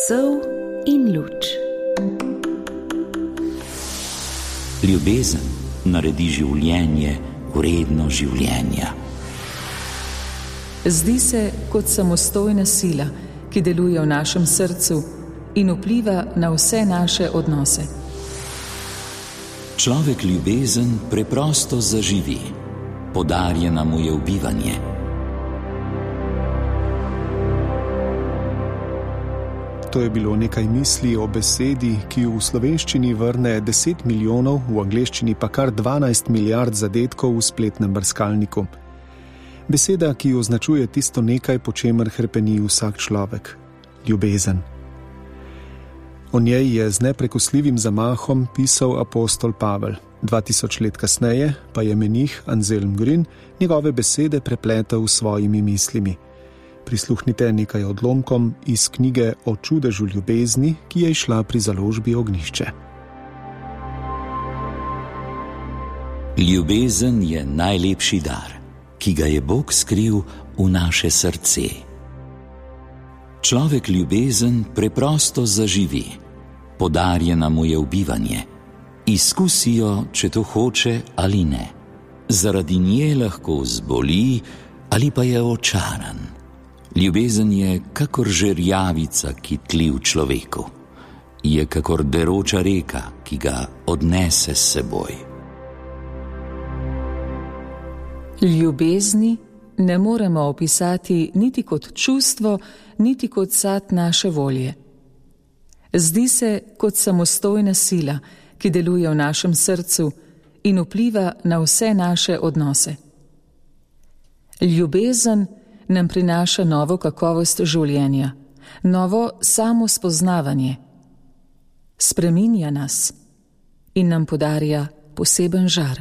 Sol in luč. Ljubezen naredi življenje vredno življenja. Zdi se kot samostojna sila, ki deluje v našem srcu in vpliva na vse naše odnose. Človek ljubezen preprosto zaživi, podarjena mu je v bivanje. To je bilo nekaj misli o besedi, ki v slovenščini vrne 10 milijonov, v angleščini pa kar 12 milijard zadetkov v spletnem brskalniku. Beseda, ki označuje tisto nekaj, po čemer hrepeni vsak človek. Ljubezen. O njej je z neprekosljivim zamahom pisal apostol Pavel. 2000 let kasneje pa je menih Anselm Grün njegove besede prepletal s svojimi mislimi. Prisluhnite nekaj odlomkom iz knjige o čudežu ljubezni, ki je izšla pri založbi Ognjišče. Ljubezen je najlepši dar, ki ga je Bog skril v naše srce. Človek ljubezen preprosto zaživi, podarjena mu je v bivanje. Izkusi jo, če to hoče ali ne. Zaradi nje lahko zboli ali pa je očaran. Ljubezen je kakor žerjavica, ki tli v človeku. Je kakor deroča reka, ki ga odnese s seboj. Ljubezni ne moremo opisati niti kot čustvo, niti kot sad naše volje. Zdi se kot samostojna sila, ki deluje v našem srcu in vpliva na vse naše odnose. Ljubezen nam prinaša novo kakovost življenja, novo samospoznavanje. Spreminja nas in nam podarja poseben žar.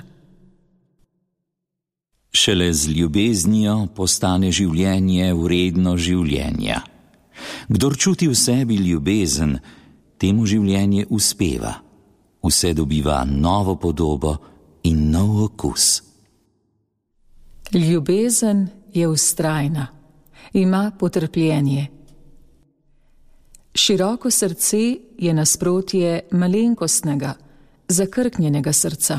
Šele z ljubeznijo postane življenje vredno življenja. Kdor čuti v sebi ljubezen, temu življenje uspeva. Vse dobiva novo podobo in nov okus. Ljubezen je vztrajna, ima potrpljenje. Široko srce je nasprotje malenkostnega, zakrknjenega srca.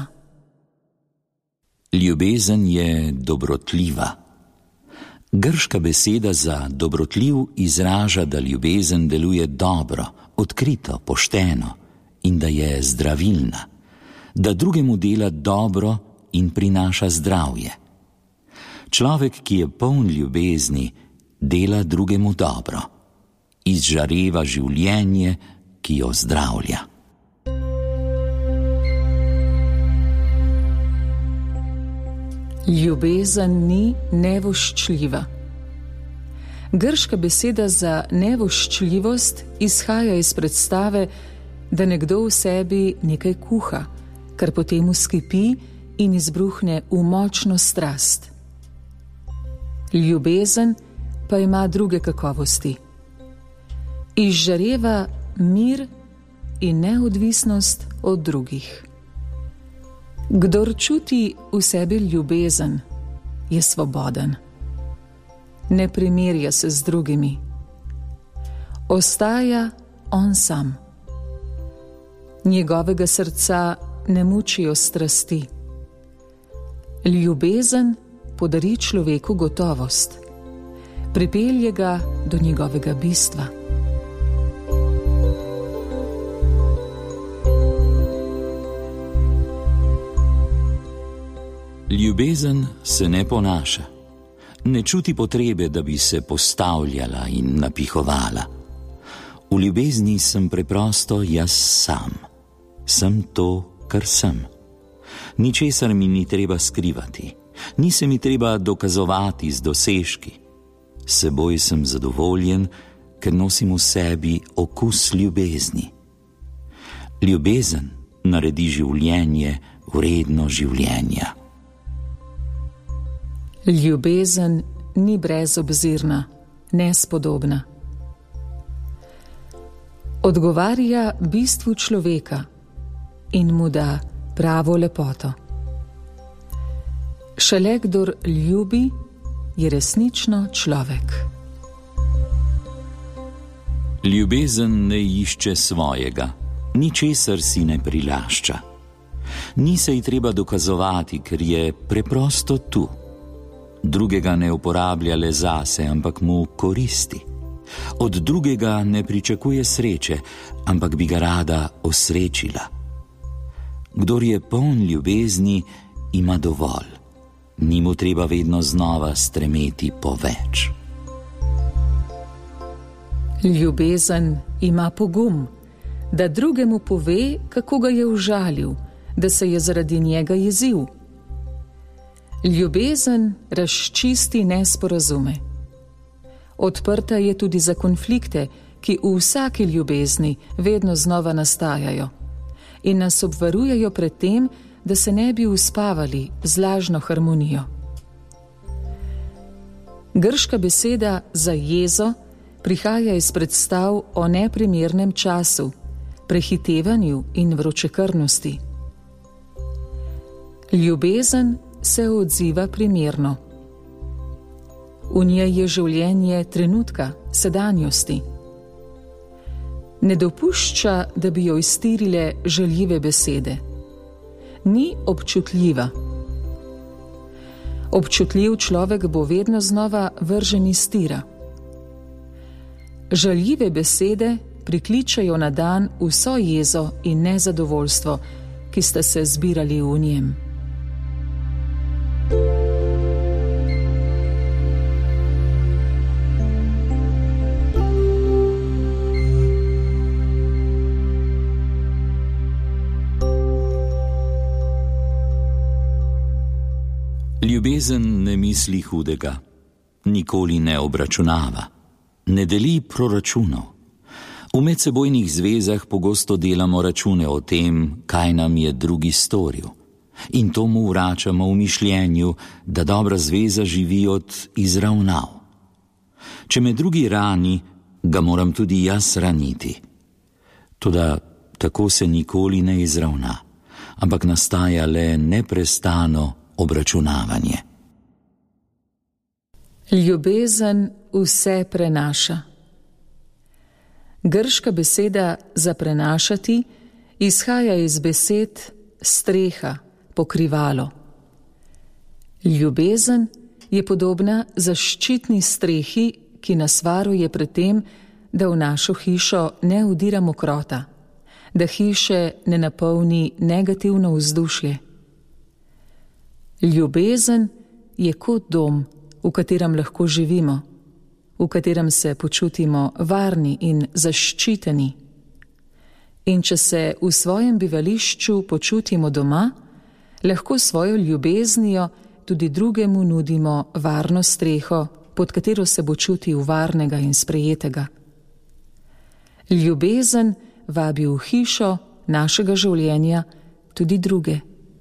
Ljubezen je dobrotljiva. Grška beseda za dobrotljiv izraža, da ljubezen deluje dobro, odkrito, pošteno in da je zdravilna, da drugemu dela dobro in prinaša zdravje. Človek, ki je poln ljubezni, dela drugemu dobro, izžareva življenje, ki jo zdravlja. Ljubezen ni nevoščljiva. Grška beseda za nevoščljivost izhaja iz predstave, da nekdo v sebi nekaj kuha, kar potem vzkipi in izbruhne v močno strast. Ljubezen pa ima druge kakovosti. Izžareva mir in neodvisnost od drugih. Kdor čuti v sebi ljubezen, je svoboden. Ne primerja se z drugimi. Ostaja on sam. Njegovega srca ne mučijo strasti. Ljubezen podari človeku gotovost. Pripelje ga do njegovega bistva. Ljubezen se ne ponaša. Ne čuti potrebe, da bi se postavljala in napihovala. V ljubezni sem preprosto jaz sam. Sem to, kar sem. Ničesar mi ni treba skrivati. Ni se mi treba dokazovati z dosežki. S seboj sem zadovoljen, ker nosim v sebi okus ljubezni. Ljubezen naredi življenje vredno življenja. Ljubezen ni brezobzirna, nespodobna. Odgovarja bistvu človeka in mu da pravo lepoto. Šele kdor ljubi, je resnično človek. Ljubezen ne išče svojega, ničesar si ne prilašča. Ni se ji treba dokazovati, ker je preprosto tu. Drugega ne uporablja le zase, ampak mu koristi. Od drugega ne pričakuje sreče, ampak bi ga rada osrečila. Kdor je poln ljubezni, ima dovolj. Ni mu treba vedno znova stremeti po več. Ljubezen ima pogum, da drugemu pove, kako ga je užalil, da se je zaradi njega jezil. Ljubezen razčisti nesporazume. Odprta je tudi za konflikte, ki v vsaki ljubezni vedno znova nastajajo in nas obvarujejo pred tem, da se ne bi uspavali z lažno harmonijo. Grška beseda za jezo prihaja iz predstav o neprimernem času, prehitevanju in vročekrvnosti. Ljubezen se odziva primerno. V njej je življenje trenutka, sedanjosti. Ne dopušča, da bi jo iztirile žaljive besede. Ni občutljiva. Občutljiv človek bo vedno znova vržen iz tira. Žaljive besede prikličejo na dan vso jezo in nezadovoljstvo, ki sta se zbirali v njem. Ljubezen ne misli hudega, nikoli ne obračunava, ne deli proračunov. V medsebojnih zvezah pogosto delamo račune o tem, kaj nam je drugi storil. In to mu vračamo v mišljenju, da dobra zveza živi od izravnav. Če me drugi rani, ga moram tudi jaz raniti. Toda tako se nikoli ne izravna, ampak nastaja le neprestano obračunavanje. Ljubezen vse prenaša. Grška beseda za prenašati izhaja iz besed streha, pokrivalo. Ljubezen je podobna zaščitni strehi, ki nas varuje pred tem, da v našo hišo ne vdira mokrota, da hiše ne napolni negativno vzdušje. Ljubezen je kot dom, v katerem lahko živimo, v katerem se počutimo varni in zaščiteni. In če se v svojem bivališču počutimo doma, lahko svojo ljubeznijo tudi drugemu nudimo varno streho, pod katero se bo čutil varnega in sprejetega. Ljubezen vabi v hišo našega življenja tudi druge.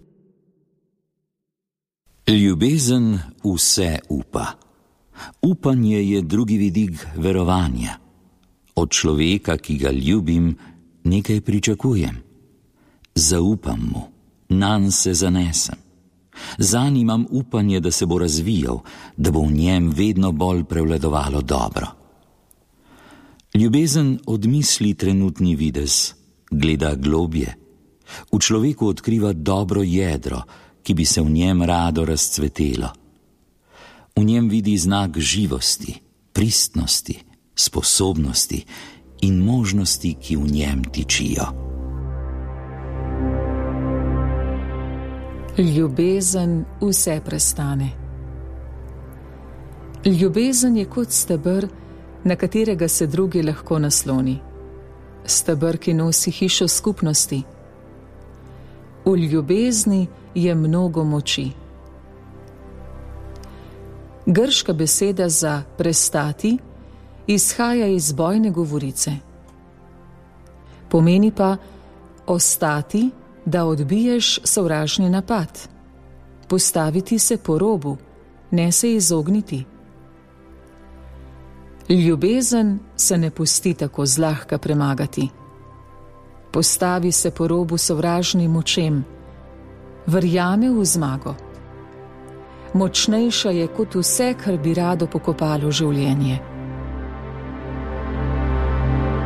Ljubezen vse upa. Upanje je drugi vidik verovanja. Od človeka, ki ga ljubim, nekaj pričakujem. Zaupam mu, nanj se zanesem. Zanj imam upanje, da se bo razvijal, da bo v njem vedno bolj prevladovalo dobro. Ljubezen odmisli trenutni videz, gleda globje. V človeku odkriva dobro jedro, ki bi se v njem rado razcvetelo. V njem vidi znak živosti, pristnosti, sposobnosti in možnosti, ki v njem tičijo. Ljubezen vse prestane. Ljubezen je kot steber, na katerega se drugi lahko nasloni. Steber, ki nosi hišo skupnosti. V ljubezni je mnogo moči. Grška beseda za prestati izhaja iz bojne govorice. Pomeni pa ostati, da odbiješ sovražni napad, postaviti se po robu, ne se izogniti. Ljubezen se ne pusti tako zlahka premagati. Postavi se po robu sovražnim močem, verjame v zmago. Močnejša je kot vse, kar bi rado pokopalo življenje.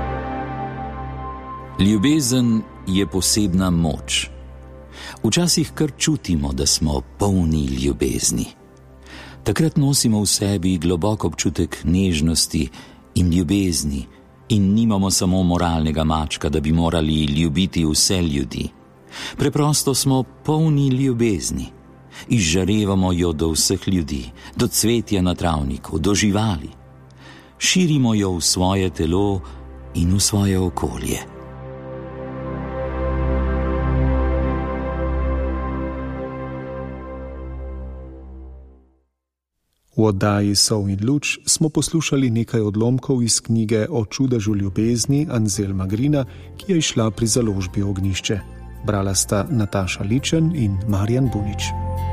Ljubezen je posebna moč. Včasih kar čutimo, da smo polni ljubezni. Takrat nosimo v sebi globok občutek nežnosti in ljubezni in nimamo samo moralnega mačka, da bi morali ljubiti vse ljudi. Preprosto smo polni ljubezni. Izžarevamo jo do vseh ljudi, do cvetja na travniku, do živali. Širimo jo v svoje telo in v svoje okolje. V oddaji Sol in luč smo poslušali nekaj odlomkov iz knjige O čudežu ljubezni Anselma Grina, ki je izšla pri založbi Ognjišče. Brala sta Nataša Ličen in Marjan Bunič.